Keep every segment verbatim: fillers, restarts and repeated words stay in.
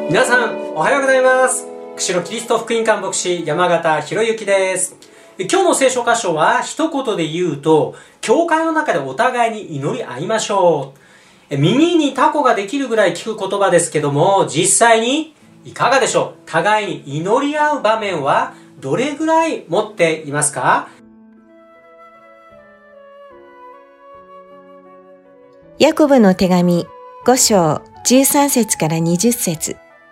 皆さんおはようございます。釧路キリスト福音館牧師山形博之です。今日の聖書箇所は一言で言うと、教会の中でお互いに祈り合いましょう。耳にタコができるぐらい聞く言葉ですけども、実際にいかがでしょう。互いに祈り合う場面はどれぐらい持っていますか？ ヤコブの手紙ご章じゅうさん節からにじゅう節。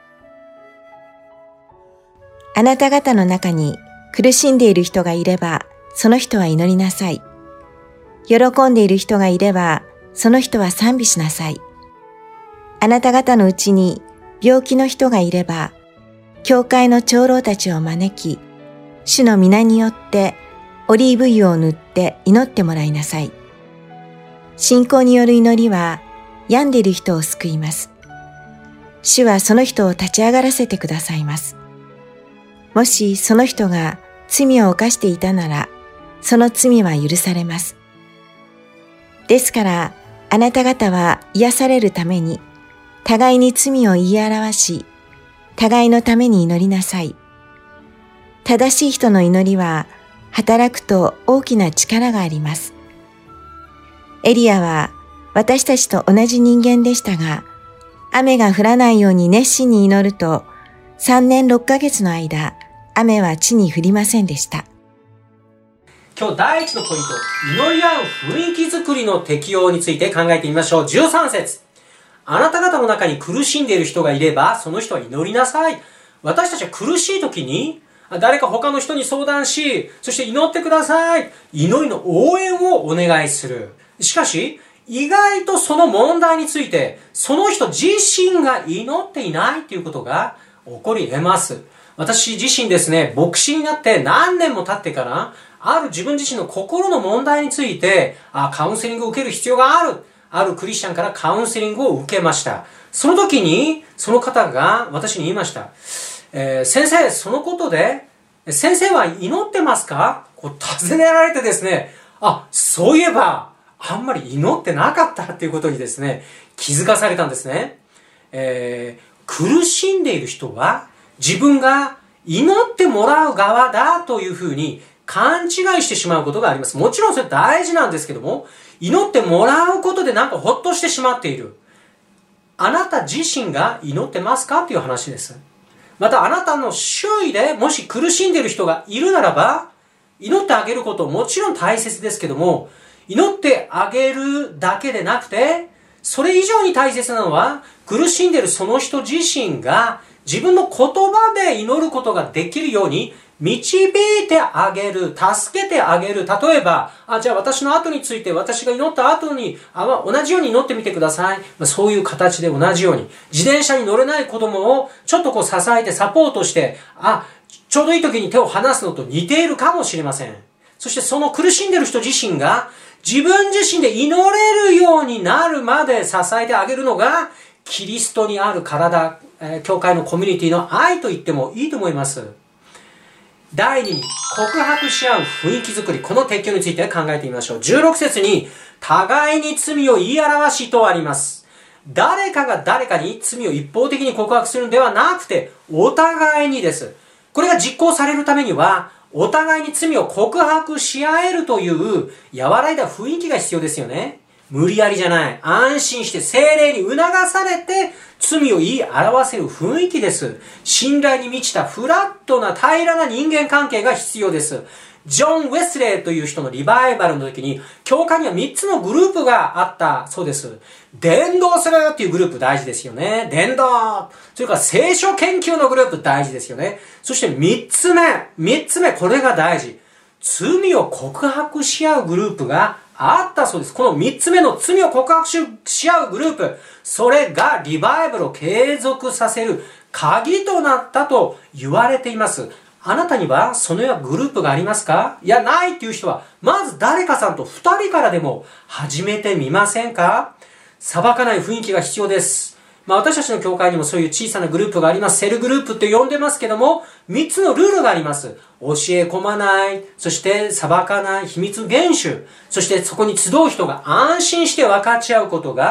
あなた方の中に苦しんでいる人がいれば、その人は祈りなさい。喜んでいる人がいれば、その人は賛美しなさい。あなた方のうちに病気の人がいれば、教会の長老たちを招き、主の皆によってオリーブ油を塗って祈ってもらいなさい。信仰による祈りは、病んでいる人を救います。主はその人を立ち上がらせてくださいます。もしその人が罪を犯していたなら、その罪は許されます。ですから、あなた方は癒されるために、互いに罪を言い表し、互いのために祈りなさい。正しい人の祈りは、働くと大きな力があります。エリアは私たちと同じ人間でしたが、雨が降らないように熱心に祈ると、さんねんろっかげつの間、雨は地に降りませんでした。 今日第一のポイント、祈り合う雰囲気作りの適用について考えてみましょう。じゅうさん節。あなた方の中に苦しんでいる人がいれば、その人は祈りなさい。私たちは苦しい時に、誰か他の人に相談し、そして祈ってください。祈りの応援をお願いする。しかし、意外とその問題について、その人自身が祈っていないということが起こり得ます。私自身ですね、牧師になって何年も経ってから、ある自分自身の心の問題について、あ、カウンセリングを受ける必要がある。あるクリスチャンからカウンセリングを受けました。その時に、その方が私に言いました。えー、先生、そのことで、先生は祈ってますか？こう尋ねられてですね、あ、そういえば、あんまり祈ってなかったっていうことにですね、気づかされたんですね。えー、苦しんでいる人は、自分が祈ってもらう側だというふうに勘違いしてしまうことがあります。もちろんそれ大事なんですけども、祈ってもらうことでなんかほっとしてしまっている。あなた自身が祈ってますかという話です。またあなたの周囲でもし苦しんでいる人がいるならば、祈ってあげることもちろん大切ですけども、祈ってあげるだけでなくて、それ以上に大切なのは、苦しんでいるその人自身が自分の言葉で祈ることができるように導いてあげる、助けてあげる。例えば、あ、じゃあ私の後について私が祈った後にあ同じように祈ってみてください。まあ、そういう形で同じように。自転車に乗れない子供をちょっとこう支えてサポートして、あ、ちょうどいい時に手を離すのと似ているかもしれません。そしてその苦しんでいる人自身が自分自身で祈れるようになるまで支えてあげるのが、キリストにある体、えー、教会のコミュニティの愛と言ってもいいと思います。第二に、告白し合う雰囲気作り。この適用について考えてみましょう。じゅうろく節に、互いに罪を言い表しとあります。誰かが誰かに罪を一方的に告白するのではなくて、お互いにです。これが実行されるためには、お互いに罪を告白し合えるという和らいだ雰囲気が必要ですよね。無理やりじゃない。安心して聖霊に促されて罪を言い表せる雰囲気です。信頼に満ちたフラットな平らな人間関係が必要です。ジョン・ウェスレーという人のリバイバルの時に、教会にはみっつのグループがあったそうです。伝道するっていうグループ大事ですよね。伝道。それから聖書研究のグループ大事ですよね。そしてみっつめ。みっつめ、これが大事。罪を告白し合うグループがあったそうです。このみっつめの罪を告白し合うグループ。それがリバイバルを継続させる鍵となったと言われています。あなたにはそのようなグループがありますか？いや、ないっていう人は、まず誰かさんと二人からでも始めてみませんか？裁かない雰囲気が必要です。まあ私たちの教会にもそういう小さなグループがあります。セルグループって呼んでますけども、三つのルールがあります。教え込まない、そして裁かない、秘密厳守、そしてそこに集う人が安心して分かち合うことが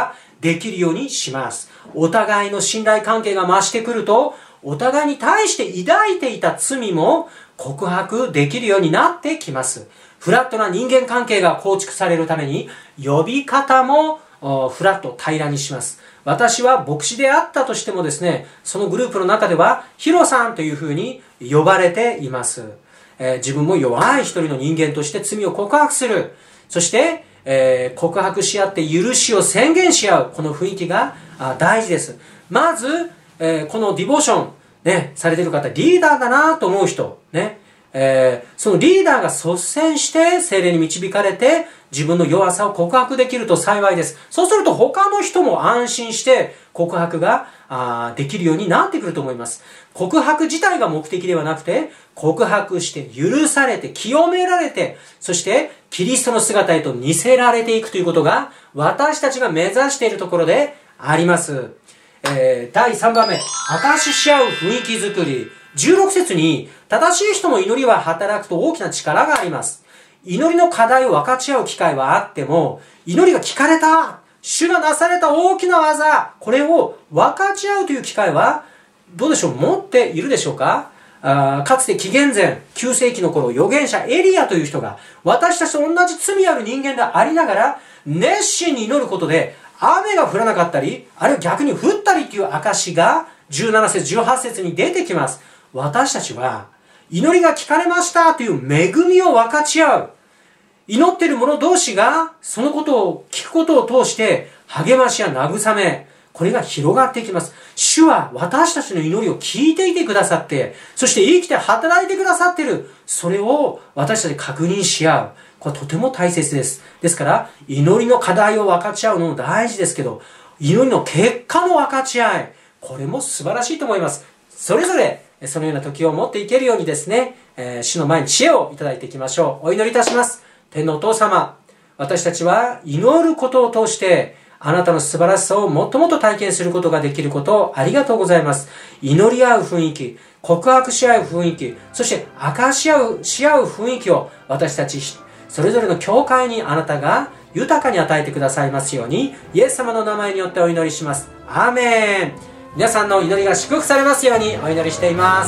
できるようにします。お互いの信頼関係が増してくると、お互いに対して抱いていた罪も告白できるようになってきます。フラットな人間関係が構築されるために、呼び方もフラット平らにします。私は牧師であったとしてもですね、そのグループの中ではヒロさんというふうに呼ばれています。えー、自分も弱い一人の人間として罪を告白する。そして、えー、告白し合って許しを宣言し合う。この雰囲気があ大事です。まず、えー、このディボーション、ね、されている方、リーダーだなと思う人、ね、えー、そのリーダーが率先して聖霊に導かれて自分の弱さを告白できると幸いです。そうすると他の人も安心して告白があできるようになってくると思います。告白自体が目的ではなくて、告白して許されて清められて、そしてキリストの姿へと似せられていくということが私たちが目指しているところであります。えー、だいさんばんめ、証しし合う雰囲気づくり。じゅうろく節に、正しい人の祈りは働くと大きな力があります。祈りの課題を分かち合う機会はあっても、祈りが聞かれた、主がなされた大きな技、これを分かち合うという機会は、どうでしょう、持っているでしょうか。あかつて紀元前きゅう世紀の頃、預言者エリアという人が、私たちと同じ罪ある人間でありながら、熱心に祈ることで、雨が降らなかったり、あるいは逆に降ったりという証がじゅうなな節、じゅうはち節に出てきます。私たちは祈りが聞かれましたという恵みを分かち合う。祈っている者同士がそのことを聞くことを通して励ましや慰め、これが広がっていきます。主は私たちの祈りを聞いていてくださって、そして生きて働いてくださっている。それを私たち確認し合う。これはとても大切です。ですから、祈りの課題を分かち合うのも大事ですけど、祈りの結果の分かち合い、これも素晴らしいと思います。それぞれ、そのような時を持っていけるようにですね、えー、主の前に知恵をいただいていきましょう。お祈りいたします。天のお父様、私たちは祈ることを通して、あなたの素晴らしさをもっともっと体験することができることをありがとうございます。祈り合う雰囲気、告白し合う雰囲気、そして明かし合う、し合う雰囲気を私たちそれぞれの教会にあなたが豊かに与えてくださいますように、イエス様の名前によってお祈りします。アーメン。皆さんの祈りが祝福されますようにお祈りしています。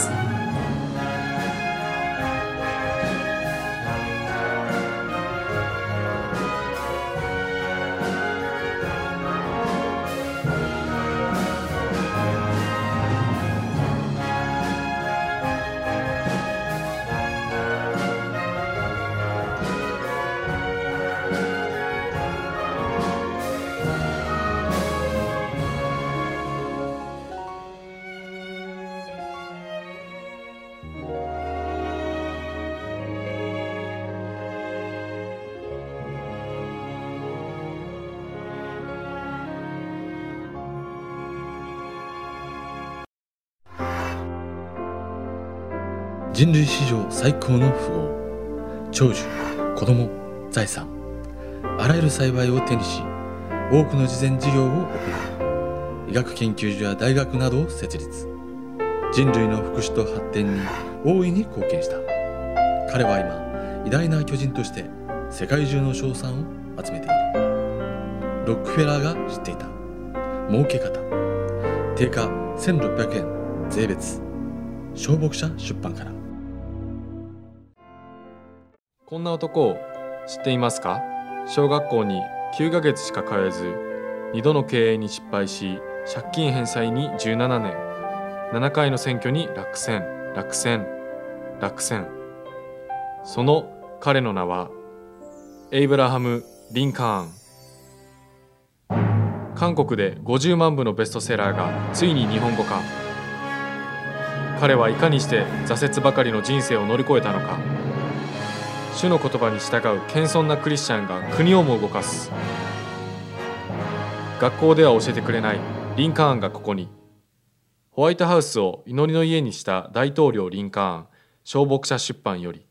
人類史上最高の富豪、長寿、子供、財産、あらゆる幸いを手にし、多くの慈善事業を行い、医学研究所や大学などを設立。人類の福祉と発展に大いに貢献した。彼は今、偉大な巨人として世界中の称賛を集めている。ロックフェラーが知っていた儲け方。定価せんろっぴゃくえん税別。小牧者出版から。 こんな男を知っていますか？小学校にきゅうかげつしか通えず、にどの経営に失敗し、借金返済にじゅうななねん、ななかいの選挙に落選、落選、落選。その彼の名は、エイブラハム・リンカーン。韓国でごじゅうまんぶのベストセラーがついに日本語化。彼はいかにして挫折ばかりの人生を乗り越えたのか。主の言葉に従う謙遜なクリスチャンが国をも動かす。学校では教えてくれないリンカーンがここに。ホワイトハウスを祈りの家にした大統領リンカーン、小牧者出版より。